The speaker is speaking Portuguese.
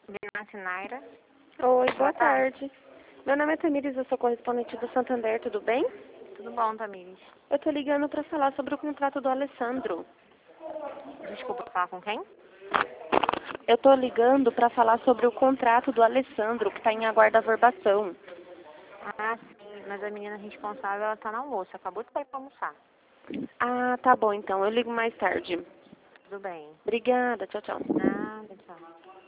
Binance Naira. Oi, boa tarde. Meu nome é Tamires, eu sou correspondente do Santander, tudo bem? Tudo bom, Tamires? Eu tô ligando para falar sobre o contrato do Alessandro. Desculpa, falar com quem? Eu tô ligando para falar sobre o contrato do Alessandro, que está em aguardo da averbação. Ah, sim, mas a menina responsável, ela tá no almoço, acabou de sair pra almoçar. Ah, tá bom então, eu ligo mais tarde. Tudo bem. Obrigada, tchau, tchau. Nada, tchau.